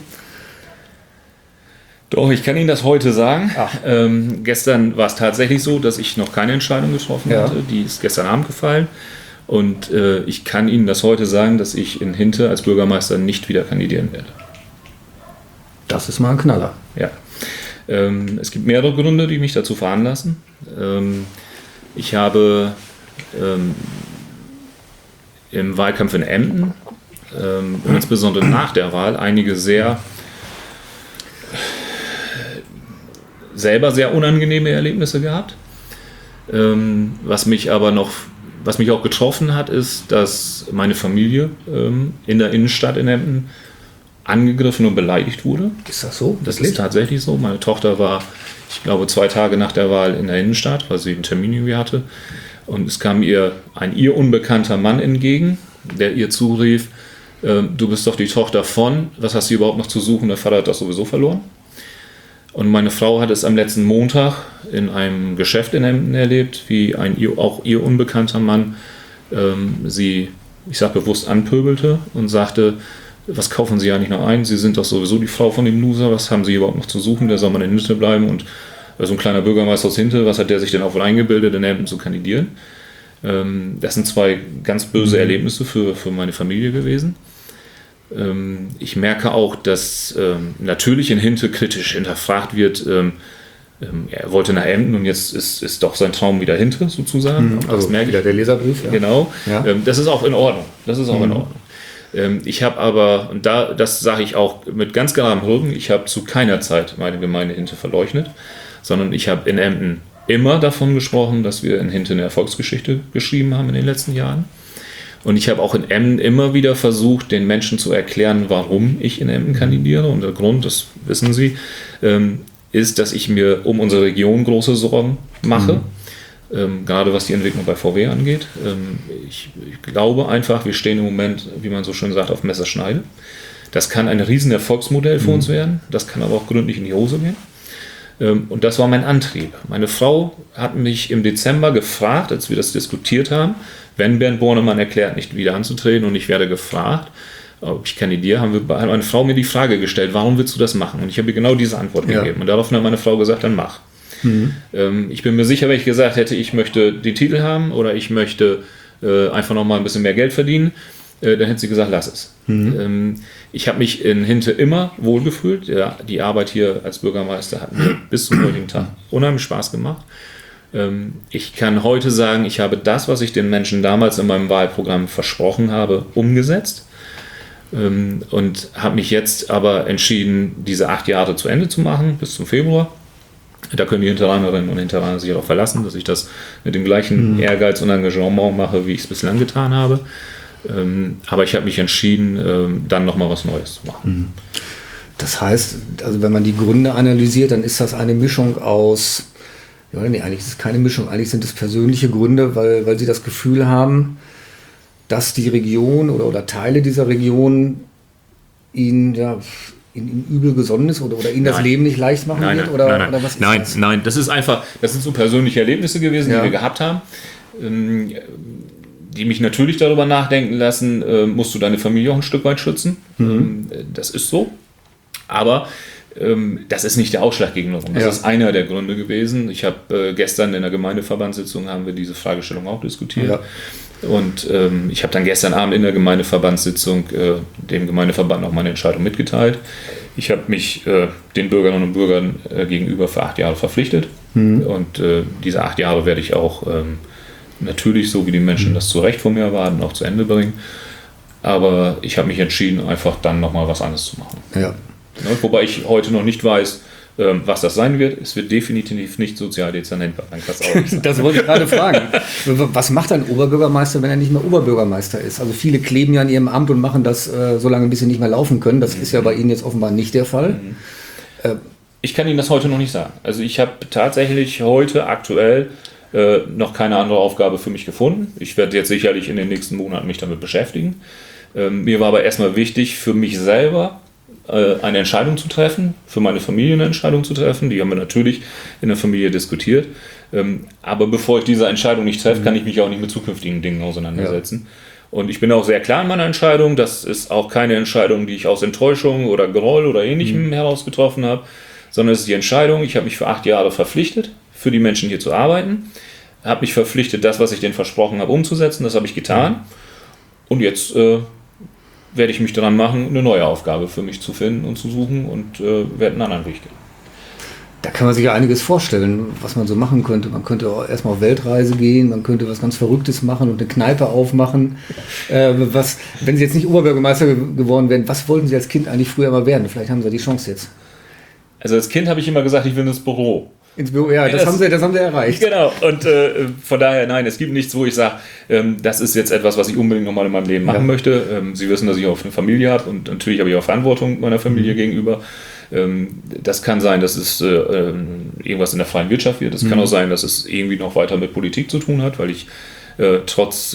Doch, ich kann Ihnen das heute sagen. Gestern war es tatsächlich so, dass ich noch keine Entscheidung getroffen hatte. Die ist gestern Abend gefallen. Und ich kann Ihnen das heute sagen, dass ich in Hinte als Bürgermeister nicht wieder kandidieren werde. Das ist mal ein Knaller. Ja. Es gibt mehrere Gründe, die mich dazu veranlassen. Ich habe im Wahlkampf in Emden, insbesondere nach der Wahl, einige selber sehr unangenehme Erlebnisse gehabt, was mich aber noch was mich auch getroffen hat, ist, dass meine Familie in der Innenstadt in Emden angegriffen und beleidigt wurde. Ist das so? Das ist tatsächlich so. Meine Tochter war, ich glaube, 2 Tage nach der Wahl in der Innenstadt, weil sie einen Termin irgendwie hatte. Und es kam ihr ein ihr unbekannter Mann entgegen, der ihr zurief, du bist doch die Tochter von, was hast du überhaupt noch zu suchen, der Vater hat das sowieso verloren. Und meine Frau hat es am letzten Montag in einem Geschäft in Emden erlebt, wie auch ihr unbekannter Mann sie, ich sage bewusst, anpöbelte und sagte, was kaufen Sie ja nicht noch ein? Sie sind doch sowieso die Frau von dem Loser, was haben Sie überhaupt noch zu suchen? Der soll mal in Hinte bleiben und so ein kleiner Bürgermeister aus Hinte, was hat der sich denn auch wohl eingebildet, in Emden zu kandidieren? Das sind 2 ganz böse Erlebnisse für meine Familie gewesen. Ich merke auch, dass natürlich in Hinte kritisch hinterfragt wird, er wollte nach Emden und jetzt ist doch sein Traum wieder Hinte sozusagen. Also das merke wieder der Leserbrief. Ja. Genau. Ja. Das ist auch in Ordnung. Ich habe aber, und das sage ich auch mit ganz geradem Rücken, ich habe zu keiner Zeit meine Gemeinde Hinte verleugnet, sondern ich habe in Emden immer davon gesprochen, dass wir in Hinte eine Erfolgsgeschichte geschrieben haben in den letzten Jahren. Und ich habe auch in Emden immer wieder versucht, den Menschen zu erklären, warum ich in Emden kandidiere. Und der Grund, das wissen Sie, ist, dass ich mir um unsere Region große Sorgen mache. Gerade was die Entwicklung bei VW angeht. Ich glaube einfach, wir stehen im Moment, wie man so schön sagt, auf Messerschneide. Das kann ein riesen Erfolgsmodell für uns werden, das kann aber auch gründlich in die Hose gehen. Und das war mein Antrieb. Meine Frau hat mich im Dezember gefragt, als wir das diskutiert haben, wenn Bernd Bornemann erklärt, nicht wieder anzutreten und ich werde gefragt, ob ich kandidiere, hat meine Frau mir die Frage gestellt, warum willst du das machen? Und ich habe ihr genau diese Antwort gegeben. Und daraufhin hat meine Frau gesagt, dann mach. Ich bin mir sicher, wenn ich gesagt hätte, ich möchte den Titel haben oder ich möchte einfach noch mal ein bisschen mehr Geld verdienen, dann hätte sie gesagt, lass es. Ich habe mich in Hinte immer wohlgefühlt. Ja, die Arbeit hier als Bürgermeister hat mir bis zum heutigen Tag unheimlich Spaß gemacht. Ich kann heute sagen, ich habe das, was ich den Menschen damals in meinem Wahlprogramm versprochen habe, umgesetzt. Und habe mich jetzt aber entschieden, diese 8 Jahre zu Ende zu machen, bis zum Februar. Da können die Hinterrheinerinnen und Hinterrheiner sich auch verlassen, dass ich das mit dem gleichen Ehrgeiz und Engagement mache, wie ich es bislang getan habe. Aber ich habe mich entschieden, dann nochmal was Neues zu machen. Das heißt, also wenn man die Gründe analysiert, dann ist das eine Mischung aus, ja, nee, eigentlich ist es keine Mischung, eigentlich sind es persönliche Gründe, weil sie das Gefühl haben, dass die Region oder Teile dieser Region ihnen übel gesonnen ist oder ihnen das Leben nicht leicht machen wird? Oder was ist das? Nein, das sind so persönliche Erlebnisse gewesen, die wir gehabt haben, die mich natürlich darüber nachdenken lassen, musst du deine Familie auch ein Stück weit schützen. Das ist so. Aber das ist nicht der ausschlaggebende Grund. Das ist einer der Gründe gewesen. Ich habe gestern in der Gemeindeverbandssitzung haben wir diese Fragestellung auch diskutiert. Ja. Und ich habe dann gestern Abend in der Gemeindeverbandssitzung dem Gemeindeverband noch meine Entscheidung mitgeteilt. Ich habe mich den Bürgerinnen und Bürgern gegenüber für 8 Jahre verpflichtet. Und diese 8 Jahre werde ich auch natürlich, so wie die Menschen das zu Recht von mir erwarten, auch zu Ende bringen. Aber ich habe mich entschieden, einfach dann nochmal was anderes zu machen. Ja. Wobei ich heute noch nicht weiß, was das sein wird. Es wird definitiv nicht Sozialdezernent sein. Das wollte ich gerade fragen. Was macht ein Oberbürgermeister, wenn er nicht mehr Oberbürgermeister ist? Also viele kleben ja an ihrem Amt und machen das so lange, bis sie nicht mehr laufen können. Das ist ja bei Ihnen jetzt offenbar nicht der Fall. Ich kann Ihnen das heute noch nicht sagen. Also ich habe tatsächlich heute aktuell noch keine andere Aufgabe für mich gefunden. Ich werde jetzt sicherlich in den nächsten Monaten mich damit beschäftigen. Mir war aber erstmal wichtig, für mich selber eine Entscheidung zu treffen, für meine Familie eine Entscheidung zu treffen. Die haben wir natürlich in der Familie diskutiert. Aber bevor ich diese Entscheidung nicht treffe, kann ich mich auch nicht mit zukünftigen Dingen auseinandersetzen. Ja. Und ich bin auch sehr klar in meiner Entscheidung. Das ist auch keine Entscheidung, die ich aus Enttäuschung oder Groll oder Ähnlichem heraus getroffen habe, sondern es ist die Entscheidung, ich habe mich für 8 Jahre verpflichtet, für die Menschen hier zu arbeiten, habe mich verpflichtet, das, was ich denen versprochen habe, umzusetzen. Das habe ich getan. Und jetzt werde ich mich daran machen, eine neue Aufgabe für mich zu finden und zu suchen und werde einen anderen Weg gehen. Da kann man sich ja einiges vorstellen, was man so machen könnte. Man könnte auch erstmal auf Weltreise gehen, man könnte was ganz Verrücktes machen und eine Kneipe aufmachen. Wenn Sie jetzt nicht Oberbürgermeister geworden wären, was wollten Sie als Kind eigentlich früher mal werden? Vielleicht haben Sie die Chance jetzt. Also als Kind habe ich immer gesagt, ich will ins Büro. Ins Büro, ja, das haben sie erreicht. Genau, und von daher, nein, es gibt nichts, wo ich sage, das ist jetzt etwas, was ich unbedingt nochmal in meinem Leben machen möchte. Sie wissen, dass ich auch eine Familie habe und natürlich habe ich auch Verantwortung meiner Familie gegenüber. Das kann sein, dass es irgendwas in der freien Wirtschaft wird. Das kann auch sein, dass es irgendwie noch weiter mit Politik zu tun hat, weil ich trotz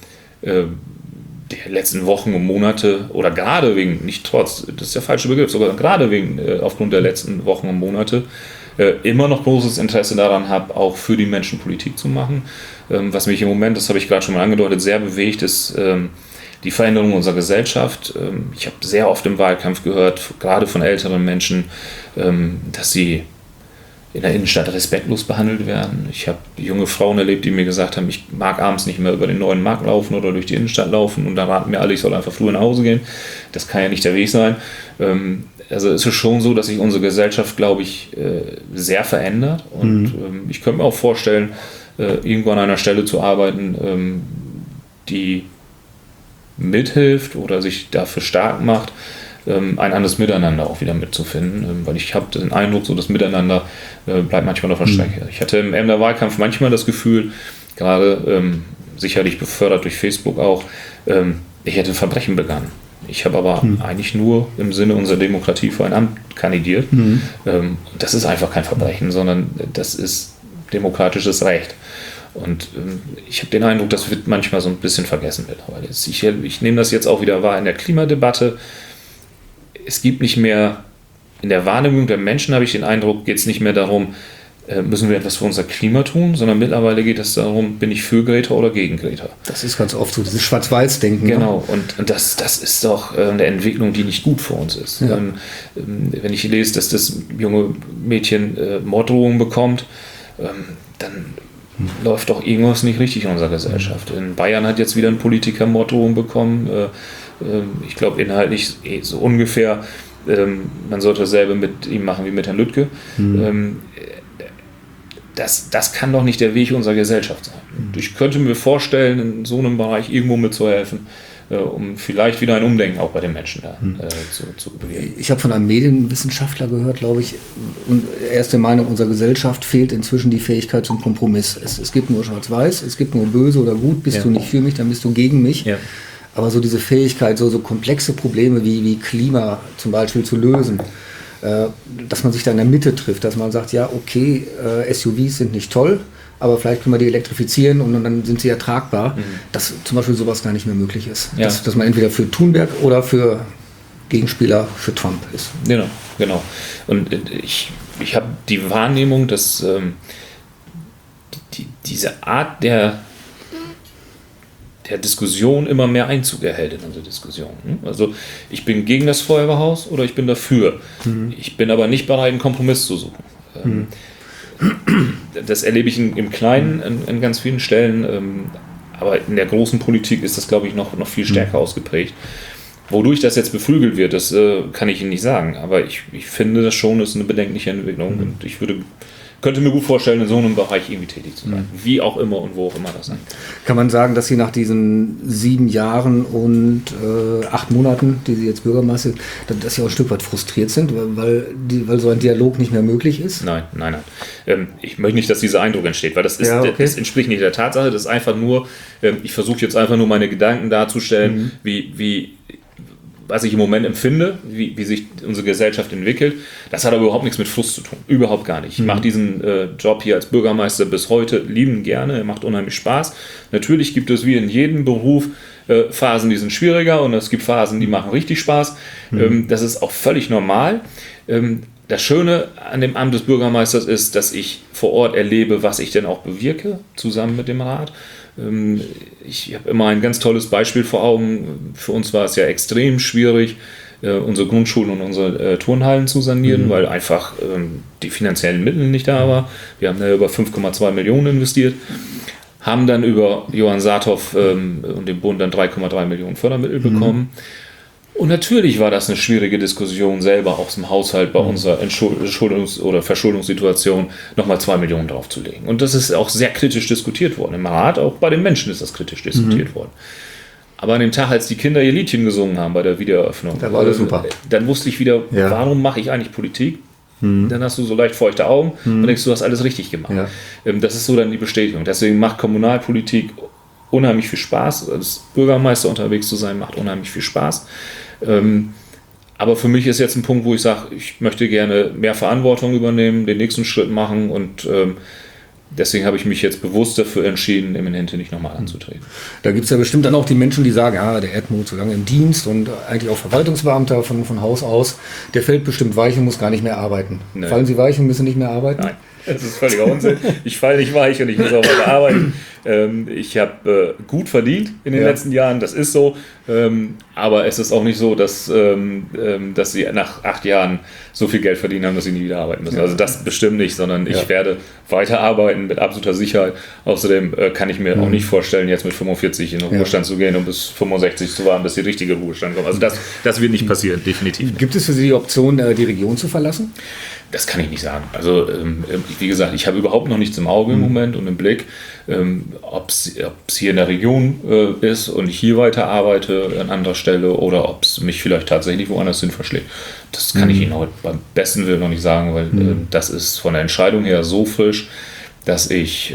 der letzten Wochen und Monate oder gerade wegen, nicht trotz, das ist der falsche Begriff, sogar gerade wegen, aufgrund der letzten Wochen und Monate, immer noch großes Interesse daran habe, auch für die Menschen Politik zu machen. Was mich im Moment, das habe ich gerade schon mal angedeutet, sehr bewegt, ist die Veränderung unserer Gesellschaft. Ich habe sehr oft im Wahlkampf gehört, gerade von älteren Menschen, dass sie in der Innenstadt respektlos behandelt werden. Ich habe junge Frauen erlebt, die mir gesagt haben, ich mag abends nicht mehr über den neuen Markt laufen oder durch die Innenstadt laufen und da raten mir alle, ich soll einfach früher nach Hause gehen. Das kann ja nicht der Weg sein. Also es ist schon so, dass sich unsere Gesellschaft, glaube ich, sehr verändert und ich könnte mir auch vorstellen, irgendwo an einer Stelle zu arbeiten, die mithilft oder sich dafür stark macht, ein anderes Miteinander auch wieder mitzufinden, weil ich habe den Eindruck, so das Miteinander bleibt manchmal auf der Strecke. Ich hatte im Emder Wahlkampf manchmal das Gefühl, gerade sicherlich befördert durch Facebook auch, ich hätte Verbrechen begangen. Ich habe aber eigentlich nur im Sinne unserer Demokratie für ein Amt kandidiert. Das ist einfach kein Verbrechen, sondern das ist demokratisches Recht. Und ich habe den Eindruck, das wird manchmal so ein bisschen vergessen mittlerweile. Ich nehme das jetzt auch wieder wahr in der Klimadebatte. Es gibt nicht mehr, in der Wahrnehmung der Menschen habe ich den Eindruck, geht es nicht mehr darum, müssen wir etwas für unser Klima tun, sondern mittlerweile geht es darum, bin ich für Greta oder gegen Greta. Das ist ganz oft so, dieses Schwarz-Weiß-Denken. Genau, und das ist doch eine Entwicklung, die nicht gut für uns ist. Ja. Wenn ich lese, dass das junge Mädchen Morddrohungen bekommt, dann läuft doch irgendwas nicht richtig in unserer Gesellschaft. In Bayern hat jetzt wieder ein Politiker Morddrohungen bekommen. Ich glaube inhaltlich so ungefähr, man sollte dasselbe mit ihm machen wie mit Herrn Lüttke. Das kann doch nicht der Weg unserer Gesellschaft sein. Ich könnte mir vorstellen, in so einem Bereich irgendwo mitzuhelfen, um vielleicht wieder ein Umdenken auch bei den Menschen da zu bewirken. Ich habe von einem Medienwissenschaftler gehört, glaube ich, und er ist der Meinung, unserer Gesellschaft fehlt inzwischen die Fähigkeit zum Kompromiss. Es gibt nur Schwarz-Weiß, es gibt nur böse oder gut, bist du nicht für mich, dann bist du gegen mich. Ja. Aber so diese Fähigkeit, so komplexe Probleme wie Klima zum Beispiel zu lösen, dass man sich da in der Mitte trifft, dass man sagt, ja, okay, SUVs sind nicht toll, aber vielleicht können wir die elektrifizieren und dann sind sie ertragbar, dass zum Beispiel sowas gar nicht mehr möglich ist. Ja. Dass man entweder für Thunberg oder für Gegenspieler für Trump ist. Genau. Und ich habe die Wahrnehmung, dass diese Art der Diskussion immer mehr Einzug erhält in unsere Diskussion. Also ich bin gegen das Feuerwehrhaus oder ich bin dafür. Ich bin aber nicht bereit, einen Kompromiss zu suchen. Das erlebe ich im Kleinen an ganz vielen Stellen, aber in der großen Politik ist das, glaube ich, noch viel stärker ausgeprägt. Wodurch das jetzt beflügelt wird, das kann ich Ihnen nicht sagen, aber ich finde das schon, ist eine bedenkliche Entwicklung und ich könnte mir gut vorstellen, in so einem Bereich irgendwie tätig zu sein. Wie auch immer und wo auch immer das sein kann. Man sagen, dass Sie nach diesen 7 Jahren und 8 Monaten, die Sie jetzt Bürgermeister sind, dass Sie auch ein Stück weit frustriert sind, weil so ein Dialog nicht mehr möglich ist? Nein. Ich möchte nicht, dass dieser Eindruck entsteht, weil das entspricht nicht der Tatsache. Das ist einfach nur, ich versuche jetzt einfach nur meine Gedanken darzustellen, was ich im Moment empfinde, wie sich unsere Gesellschaft entwickelt. Das hat aber überhaupt nichts mit Frust zu tun. Überhaupt gar nicht. Ich mache diesen Job hier als Bürgermeister bis heute liebend gerne. Er macht unheimlich Spaß. Natürlich gibt es wie in jedem Beruf Phasen, die sind schwieriger und es gibt Phasen, die machen richtig Spaß. Das ist auch völlig normal. Das Schöne an dem Amt des Bürgermeisters ist, dass ich vor Ort erlebe, was ich denn auch bewirke, zusammen mit dem Rat. Ich habe immer ein ganz tolles Beispiel vor Augen. Für uns war es ja extrem schwierig, unsere Grundschulen und unsere Turnhallen zu sanieren, weil einfach die finanziellen Mittel nicht da waren. Wir haben da über 5,2 Millionen investiert, haben dann über Johann Saathoff und den Bund dann 3,3 Millionen Fördermittel bekommen. Und natürlich war das eine schwierige Diskussion, selber aus dem Haushalt bei unserer oder Verschuldungssituation nochmal 2 Millionen draufzulegen. Und das ist auch sehr kritisch diskutiert worden. Im Rat, auch bei den Menschen ist das kritisch diskutiert worden. Aber an dem Tag, als die Kinder ihr Liedchen gesungen haben bei der Wiedereröffnung, da war das super. Dann wusste ich wieder, warum mache ich eigentlich Politik? dann hast du so leicht feuchte Augen und denkst, du hast alles richtig gemacht. Ja. Das ist so dann die Bestätigung. Deswegen macht Kommunalpolitik unheimlich viel Spaß. Als Bürgermeister unterwegs zu sein, macht unheimlich viel Spaß. Aber für mich ist jetzt ein Punkt, wo ich sage, ich möchte gerne mehr Verantwortung übernehmen, den nächsten Schritt machen und deswegen habe ich mich jetzt bewusst dafür entschieden, im Inhente nicht nochmal anzutreten. Da gibt es ja bestimmt dann auch die Menschen, die sagen, ja, der Erdmut so lange im Dienst und eigentlich auch Verwaltungsbeamter von Haus aus, der fällt bestimmt weich und muss gar nicht mehr arbeiten. Nee. Fallen Sie weich und müssen nicht mehr arbeiten? Nein, das ist völliger Unsinn. Ich falle nicht weich und ich muss auch weiter arbeiten. Ich habe gut verdient in den letzten Jahren, das ist so. Aber es ist auch nicht so, dass sie nach 8 Jahren so viel Geld verdienen haben, dass sie nie wieder arbeiten müssen. Ja. Also das bestimmt nicht, sondern ich werde weiter arbeiten mit absoluter Sicherheit. Außerdem kann ich mir auch nicht vorstellen, jetzt mit 45 in den Ruhestand zu gehen und bis 65 zu warten, bis die richtige Ruhestand kommt. Also das wird nicht passieren, definitiv nicht. Gibt es für Sie die Option, die Region zu verlassen? Das kann ich nicht sagen. Also wie gesagt, ich habe überhaupt noch nichts im Auge im Moment und im Blick. Ob es hier in der Region ist und ich hier weiter arbeite an anderer Stelle oder ob es mich vielleicht tatsächlich woanders hin verschlägt. Das kann ich Ihnen heute beim besten Willen noch nicht sagen, weil das ist von der Entscheidung her so frisch, dass ich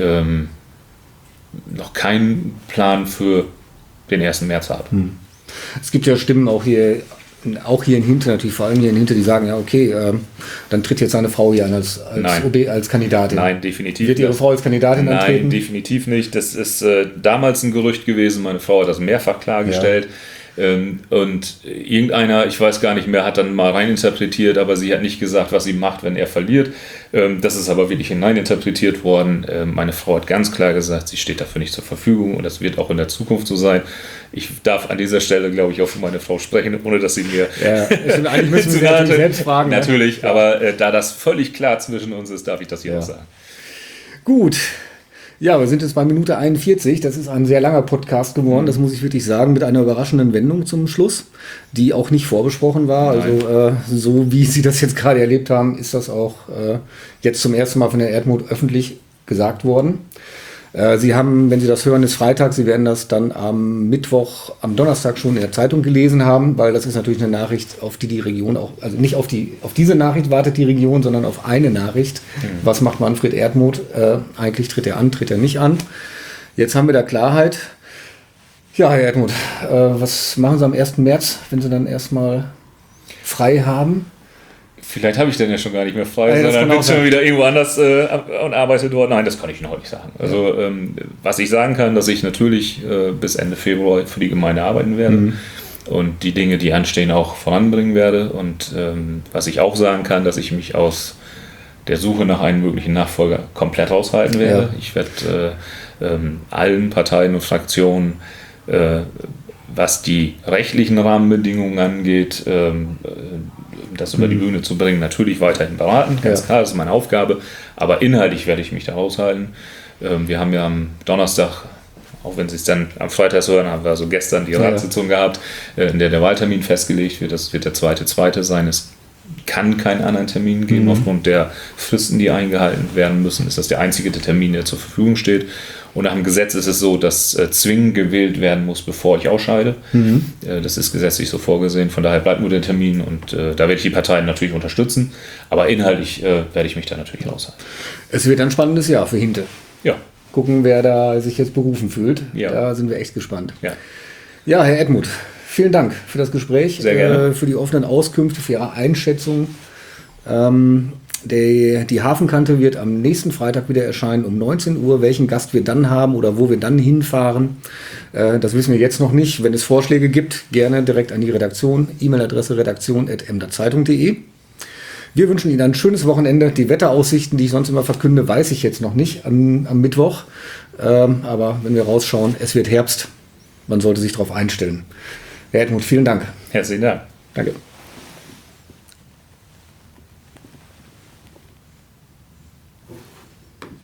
noch keinen Plan für den 1. März habe. Es gibt ja Stimmen auch hier in Hinter, natürlich vor allem hier in Hinter, die sagen, ja okay, dann tritt jetzt seine Frau hier an als OB, als Kandidatin. Nein, definitiv Wird Ihre Frau als Kandidatin antreten? Nein, definitiv nicht. Das ist damals ein Gerücht gewesen. Meine Frau hat das mehrfach klargestellt. Und irgendeiner, ich weiß gar nicht mehr, hat dann mal reininterpretiert, aber sie hat nicht gesagt, was sie macht, wenn er verliert. Das ist aber wirklich hineininterpretiert worden. Meine Frau hat ganz klar gesagt, sie steht dafür nicht zur Verfügung und das wird auch in der Zukunft so sein. Ich darf an dieser Stelle, glaube ich, auch für meine Frau sprechen, ohne dass sie mir... Ja, eigentlich müssen wir sie natürlich selbst fragen. Natürlich, ne? Aber da das völlig klar zwischen uns ist, darf ich das hier auch sagen. Gut. Ja, wir sind jetzt bei Minute 41. Das ist ein sehr langer Podcast geworden, das muss ich wirklich sagen, mit einer überraschenden Wendung zum Schluss, die auch nicht vorbesprochen war. Nein. Also so wie Sie das jetzt gerade erlebt haben, ist das auch jetzt zum ersten Mal von der Erdmut öffentlich gesagt worden. Sie haben, wenn Sie das hören, ist Freitag. Sie werden das dann am Donnerstag schon in der Zeitung gelesen haben, weil das ist natürlich eine Nachricht, auf die Region auch, also nicht auf diese Nachricht wartet die Region, sondern auf eine Nachricht. Was macht Manfred Erdmut? Eigentlich tritt er an, tritt er nicht an. Jetzt haben wir da Klarheit. Ja, Herr Erdmut, was machen Sie am 1. März, wenn Sie dann erstmal frei haben? Vielleicht habe ich dann ja schon gar nicht mehr frei, Ja, sondern bin schon wieder irgendwo anders und arbeite dort. Nein, das kann ich noch nicht sagen. Also was ich sagen kann, dass ich natürlich bis Ende Februar für die Gemeinde arbeiten werde und die Dinge, die anstehen, auch voranbringen werde. Und was ich auch sagen kann, dass ich mich aus der Suche nach einem möglichen Nachfolger komplett raushalten werde. Ja. Ich werde allen Parteien und Fraktionen, was die rechtlichen Rahmenbedingungen angeht, das über die Bühne zu bringen, natürlich weiterhin beraten, ganz klar, das ist meine Aufgabe, aber inhaltlich werde ich mich da raushalten. Wir haben ja am Donnerstag, auch wenn Sie es dann am Freitag hören, haben wir also gestern die Ratssitzung gehabt, in der Wahltermin festgelegt wird, das wird der 2.2. sein. Es kann keinen anderen Termin geben, aufgrund der Fristen, die eingehalten werden müssen, ist das der einzige Termin, der zur Verfügung steht. Und nach dem Gesetz ist es so, dass zwingend gewählt werden muss, bevor ich ausscheide. Das ist gesetzlich so vorgesehen. Von daher bleibt nur der Termin und da werde ich die Parteien natürlich unterstützen. Aber inhaltlich werde ich mich da natürlich raushalten. Es wird ein spannendes Jahr für Hinte. Ja. Gucken, wer da sich jetzt berufen fühlt. Ja. Da sind wir echt gespannt. Ja, ja, Herr Erdmut, vielen Dank für das Gespräch. Sehr gerne. Für die offenen Auskünfte, für Ihre Einschätzung. Die Hafenkante wird am nächsten Freitag wieder erscheinen um 19 Uhr. Welchen Gast wir dann haben oder wo wir dann hinfahren, das wissen wir jetzt noch nicht. Wenn es Vorschläge gibt, gerne direkt an die Redaktion. E-Mail-Adresse redaktion@emderzeitung.de. Wir wünschen Ihnen ein schönes Wochenende. Die Wetteraussichten, die ich sonst immer verkünde, weiß ich jetzt noch nicht am Mittwoch. Aber wenn wir rausschauen, es wird Herbst. Man sollte sich darauf einstellen. Herr Erdmut, vielen Dank. herzlichen Dank. Danke.